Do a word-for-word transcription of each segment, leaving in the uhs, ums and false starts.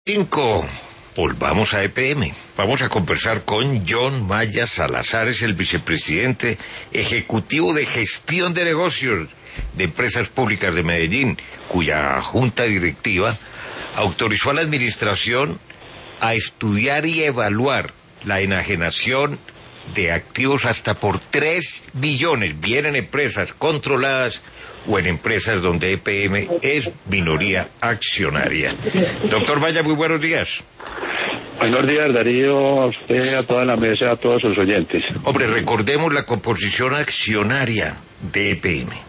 Cinco. Volvamos a E P M. Vamos a conversar con John Maya Salazar, es el vicepresidente ejecutivo de gestión de negocios de Empresas Públicas de Medellín, cuya junta directiva autorizó a la administración a estudiar y evaluar la enajenación de activos hasta por tres billones, bien en empresas controladas o en empresas donde E P M es minoría accionaria. Doctor Maya, muy buenos días. Buenos días, Darío, a usted, a toda la mesa, a todos sus oyentes. Hombre, recordemos la composición accionaria de E P M.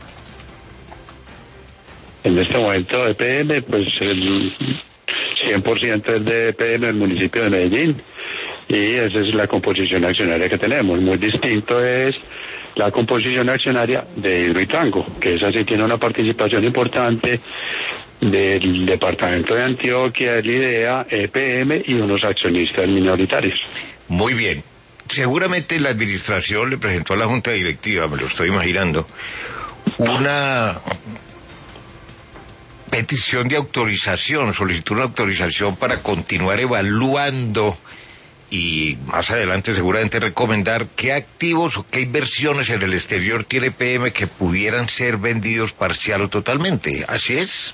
En este momento E P M, pues el cien por ciento es de E P M, el municipio de Medellín, y esa es la composición accionaria que tenemos. Muy distinto es la composición accionaria de Hidroituango, que esa sí tiene una participación importante del departamento de Antioquia, el IDEA, E P M y unos accionistas minoritarios. Muy bien. Seguramente la administración le presentó a la junta directiva, me lo estoy imaginando, una petición de autorización, solicitó una autorización para continuar evaluando y más adelante seguramente recomendar qué activos o qué inversiones en el exterior tiene E P M que pudieran ser vendidos parcial o totalmente. ¿Así es?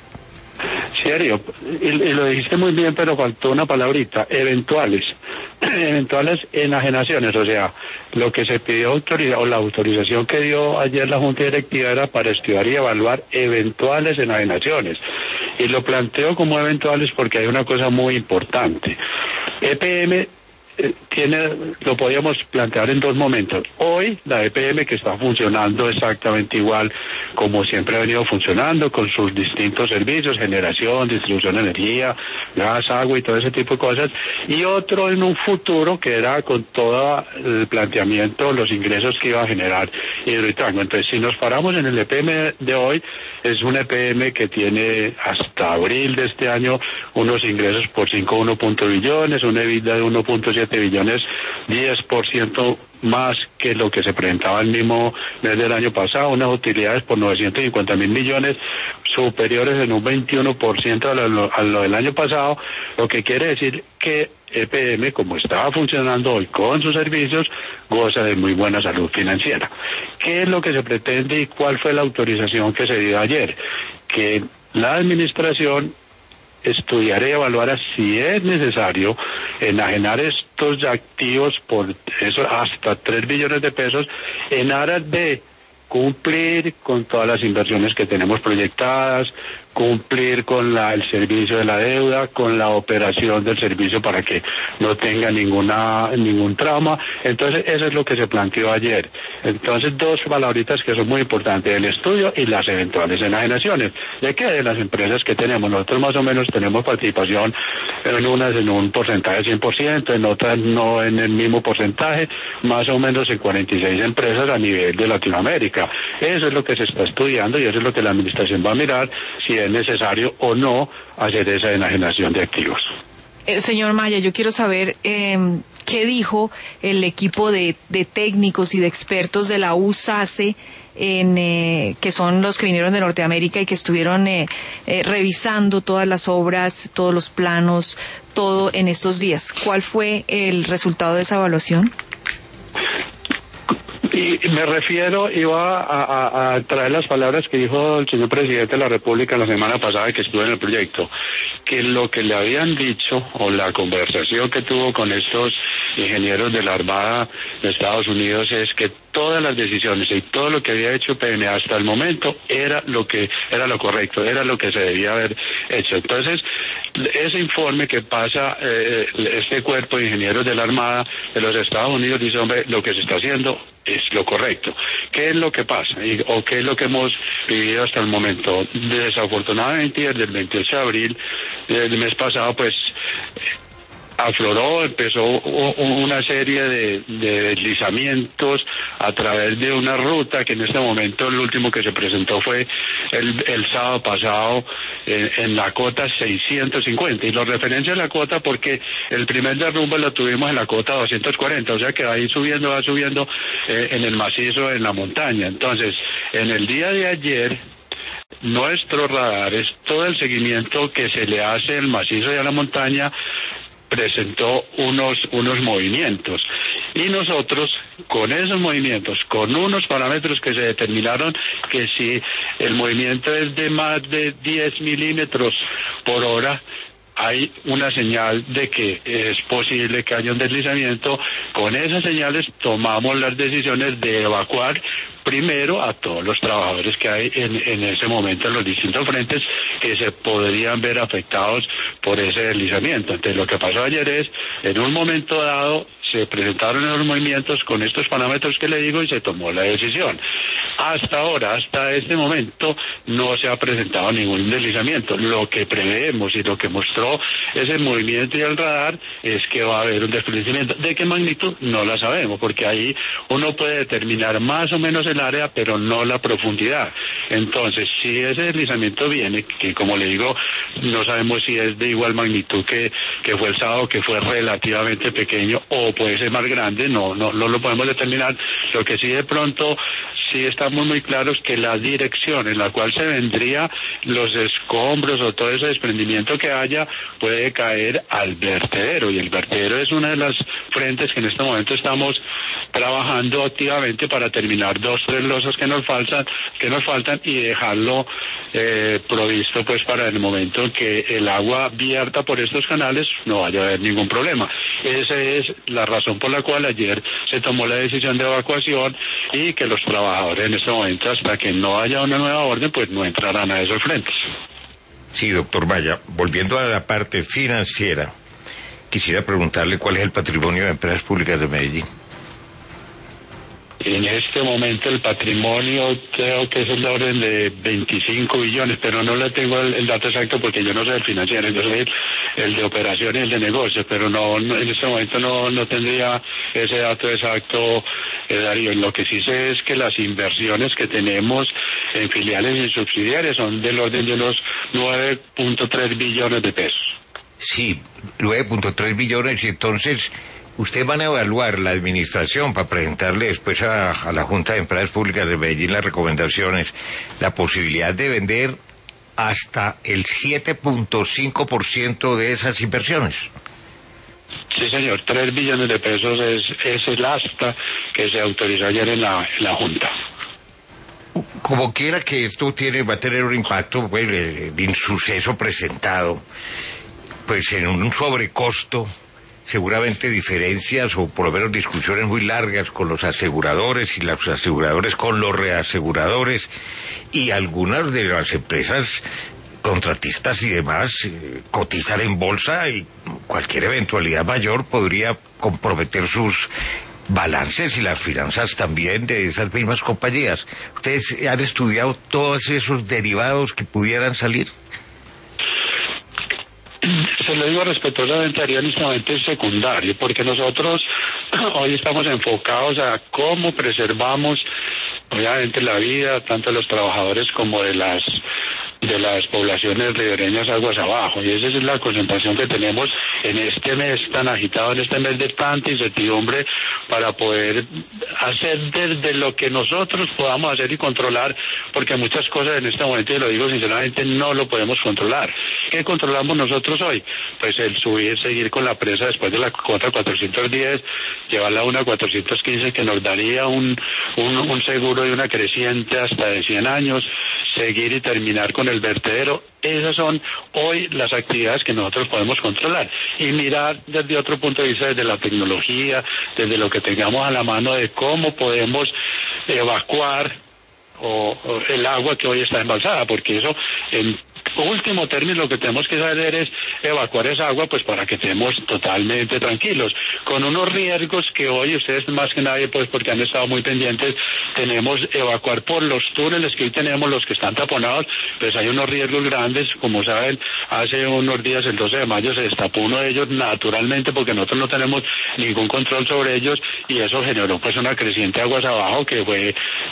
Serio, y, y lo dijiste muy bien, pero faltó una palabrita: eventuales. Eventuales enajenaciones, o sea, lo que se pidió autoridad, o la autorización que dio ayer la Junta Directiva era para estudiar y evaluar eventuales enajenaciones. Y lo planteo como eventuales porque hay una cosa muy importante. E P M eh, tiene, lo podíamos plantear en dos momentos. Hoy la E P M, que está funcionando exactamente igual como siempre ha venido funcionando, con sus distintos servicios, generación, distribución de energía, gas, agua y todo ese tipo de cosas, y otro en un futuro que era con todo el planteamiento, los ingresos que iba a generar Hidroituango. Entonces, si nos paramos en el E P M de hoy, es un E P M que tiene hasta abril de este año unos ingresos por cinco punto uno punto billones, una EBITDA de uno punto siete billones, diez por ciento más que lo que se presentaba el mismo mes del año pasado, unas utilidades por novecientos cincuenta mil millones, superiores en un veintiuno por ciento a lo, a lo del año pasado, lo que quiere decir que E P M, como estaba funcionando hoy con sus servicios, goza de muy buena salud financiera. ¿Qué es lo que se pretende y cuál fue la autorización que se dio ayer? Que la administración estudiará y evaluará si es necesario enajenar estos activos por eso hasta tres billones de pesos en aras de cumplir con todas las inversiones que tenemos proyectadas, cumplir con la, el servicio de la deuda, con la operación del servicio para que no tenga ninguna ningún trauma. Entonces, eso es lo que se planteó ayer. Entonces, dos palabritas que son muy importantes: el estudio y las eventuales enajenaciones. ¿De qué? De las empresas que tenemos. Nosotros más o menos tenemos participación en unas en un porcentaje de cien por ciento, en otras no en el mismo porcentaje, más o menos en cuarenta y seis empresas a nivel de Latinoamérica. Eso es lo que se está estudiando y eso es lo que la administración va a mirar, si es necesario o no hacer esa enajenación de activos. Eh, señor Maya, yo quiero saber eh, qué dijo el equipo de, de técnicos y de expertos de la U S A C E, en, eh, que son los que vinieron de Norteamérica y que estuvieron eh, eh, revisando todas las obras, todos los planos, todo en estos días. ¿Cuál fue el resultado de esa evaluación? Y me refiero, iba a, a, a traer las palabras que dijo el señor presidente de la República la semana pasada que estuvo en el proyecto, que lo que le habían dicho, o la conversación que tuvo con estos ingenieros de la Armada de Estados Unidos, es que todas las decisiones y todo lo que había hecho E P M hasta el momento era lo que era lo correcto, era lo que se debía haber hecho. Entonces, ese informe que pasa eh, este cuerpo de ingenieros de la Armada de los Estados Unidos dice, hombre, lo que se está haciendo es lo correcto. ¿Qué es lo que pasa? Y, ¿O qué es lo que hemos vivido hasta el momento? Desafortunadamente, desde el veintiocho de abril del mes pasado, pues afloró, empezó una serie de, de deslizamientos a través de una ruta que en este momento el último que se presentó fue el, el sábado pasado en, en la cota seiscientos cincuenta, y lo referencia a la cota porque el primer derrumbe lo tuvimos en la cota doscientos cuarenta, o sea que va a ir subiendo, va subiendo eh, en el macizo, en la montaña. Entonces, en el día de ayer Nuestros radares, todo el seguimiento que se le hace al macizo y a la montaña, presentó unos, unos movimientos. Y nosotros, con esos movimientos, con unos parámetros que se determinaron, que si el movimiento es de más de diez milímetros por hora, hay una señal de que es posible que haya un deslizamiento. Con esas señales tomamos las decisiones de evacuar primero a todos los trabajadores que hay en, en ese momento en los distintos frentes que se podrían ver afectados por ese deslizamiento. Entonces lo que pasó ayer es, en un momento dado, se presentaron los movimientos con estos parámetros que le digo y se tomó la decisión. Hasta ahora, hasta este momento, no se ha presentado ningún deslizamiento. Lo que preveemos y lo que mostró ese movimiento y el radar es que va a haber un deslizamiento. ¿De qué magnitud? No la sabemos, porque ahí uno puede determinar más o menos el área, pero no la profundidad. Entonces, si ese deslizamiento viene, que como le digo, no sabemos si es de igual magnitud que, que fue el sábado, que fue relativamente pequeño, o puede ser más grande, no, no, no lo podemos determinar. Lo que sí de pronto sí estamos muy claros que la dirección en la cual se vendría los escombros o todo ese desprendimiento que haya puede caer al vertedero, y el vertedero es una de las frentes que en este momento estamos trabajando activamente para terminar dos, tres losas que nos faltan, que nos faltan y dejarlo eh, provisto pues para el momento en que el agua vierta por estos canales no vaya a haber ningún problema. Esa es la razón por la cual ayer se tomó la decisión de evacuación y que los trabajadores en este momento, hasta que no haya una nueva orden, pues no entrarán a esos frentes. Sí, doctor Maya, volviendo a la parte financiera, quisiera preguntarle cuál es el patrimonio de Empresas Públicas de Medellín. En este momento el patrimonio creo que es el orden de veinticinco billones, pero no le tengo el, el dato exacto porque yo no soy el financiero, yo soy el, el de operaciones, el de negocios, pero no, no en este momento no, no tendría ese dato exacto, eh, Darío. Lo que sí sé es que las inversiones que tenemos en filiales y subsidiarias son del orden de unos nueve punto tres billones de pesos. Sí, nueve punto tres billones, y entonces ustedes van a evaluar la administración para presentarle después a, a la Junta de Empresas Públicas de Medellín las recomendaciones, la posibilidad de vender hasta el siete punto cinco por ciento de esas inversiones. Sí, señor, tres billones de pesos es, es el asta que se autorizó ayer en la, en la Junta. Como quiera que esto tiene, va a tener un impacto, pues, el, el insuceso presentado, pues en un sobrecosto, seguramente diferencias o por lo menos discusiones muy largas con los aseguradores y los aseguradores con los reaseguradores, y algunas de las empresas contratistas y demás eh, cotizan en bolsa, y cualquier eventualidad mayor podría comprometer sus balances y las finanzas también de esas mismas compañías. ¿Ustedes han estudiado todos esos derivados que pudieran salir? Se lo digo respetuosamente, Darío, en este momento es secundario, porque nosotros hoy estamos enfocados a cómo preservamos, obviamente, la vida tanto de los trabajadores como de las de las poblaciones ribereñas aguas abajo, y esa es la concentración que tenemos en este mes tan agitado, en este mes de tanta incertidumbre, para poder hacer desde lo que nosotros podamos hacer y controlar, porque muchas cosas en este momento, y lo digo sinceramente, no lo podemos controlar. ¿Qué controlamos nosotros hoy? Pues el subir, seguir con la presa después de la cuota cuatrocientos diez, llevarla a una cuatrocientos quince, que nos daría un, un, un seguro de una creciente hasta de cien años, seguir y terminar con el vertedero. Esas son hoy las actividades que nosotros podemos controlar, y mirar desde otro punto de vista, desde la tecnología, desde lo que tengamos a la mano, de cómo podemos evacuar o, o el agua que hoy está embalsada, porque eso en último término lo que tenemos que saber es evacuar esa agua, pues para que estemos totalmente tranquilos, con unos riesgos que hoy ustedes más que nadie, pues porque han estado muy pendientes, tenemos evacuar por los túneles que hoy tenemos, los que están taponados, pues hay unos riesgos grandes. Como saben, hace unos días, el doce de mayo, se destapó uno de ellos naturalmente, porque nosotros no tenemos ningún control sobre ellos, y eso generó pues una creciente aguas abajo que fue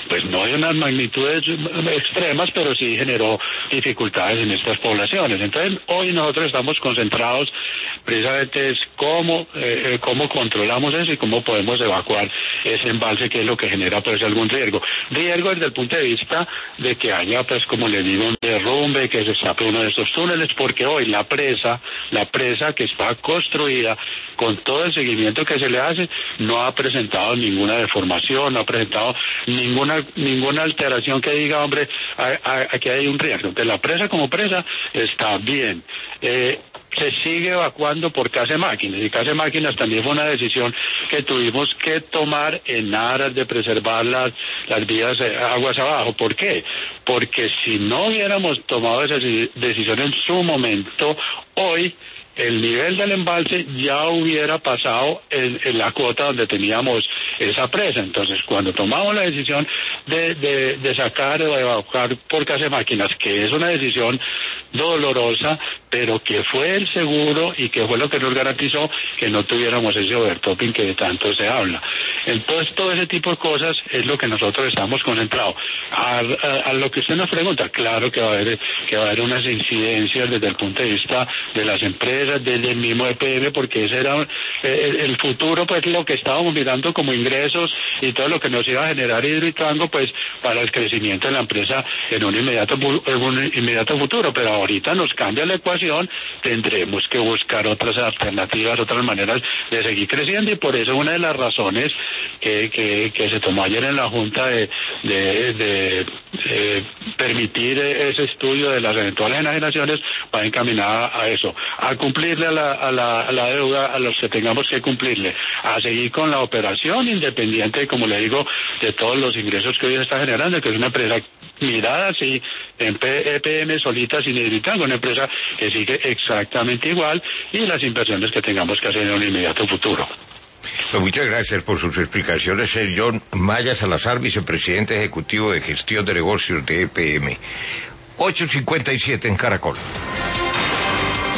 pues no de unas magnitudes extremas, pero sí generó dificultades en estas poblaciones. Entonces, hoy nosotros estamos concentrados precisamente es cómo, eh, cómo controlamos eso y cómo podemos evacuar ese embalse, que es lo que genera pues algún riesgo. Riesgo desde el punto de vista de que haya, pues como le digo, un derrumbe, que se escape uno de estos túneles, porque hoy la presa, la presa que está construida con todo el seguimiento que se le hace, no ha presentado ninguna deformación, no ha presentado ninguna ninguna alteración que diga, hombre, aquí hay un riesgo. Entonces la presa como presa está bien. Eh, se sigue evacuando por Case Máquinas, y Case Máquinas también fue una decisión que tuvimos que tomar en aras de preservar las, las vías eh, aguas abajo. ¿Por qué? Porque si no hubiéramos tomado esa decisión en su momento, hoy el nivel del embalse ya hubiera pasado en, en la cuota donde teníamos esa presa. Entonces, cuando tomamos la decisión de, de, de sacar o de evacuar por Case Máquinas, que es una decisión dolorosa, pero que fue el seguro y que fue lo que nos garantizó que no tuviéramos ese overtopping que de tanto se habla. Entonces, todo ese tipo de cosas es lo que nosotros estamos concentrados. A, a, a lo que usted nos pregunta, claro que va a haber que va a haber unas incidencias desde el punto de vista de las empresas, desde el mismo E P M, porque ese era eh, el futuro, pues lo que estábamos mirando como ingresos y todo lo que nos iba a generar Hidroituango, pues para el crecimiento de la empresa en un inmediato en un inmediato futuro. Pero ahorita nos cambia la ecuación, tendremos que buscar otras alternativas, otras maneras de seguir creciendo, y por eso una de las razones que, que, que se tomó ayer en la Junta de, de, de eh, permitir ese estudio de las eventuales enajenaciones va encaminada a eso, a cumplirle a la, a, la, a la deuda a los que tengamos que cumplirle, a seguir con la operación independiente, como le digo, de todos los ingresos que hoy se está generando, que es una empresa mirada así en E P M solita sin Hidroituango, una empresa que sigue exactamente igual, y las inversiones que tengamos que hacer en un inmediato futuro. Pues muchas gracias por sus explicaciones, señor John Maya Salazar, vicepresidente ejecutivo de gestión de negocios de E P M. ocho cincuenta y siete en Caracol.